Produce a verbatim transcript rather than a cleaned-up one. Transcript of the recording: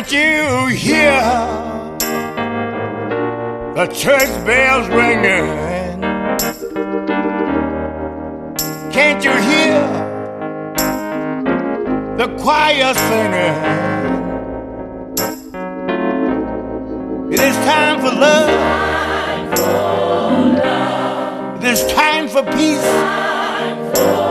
Can't you hear the church bells ringing? Can't you hear the choir singing? It is time for love. It is time for peace.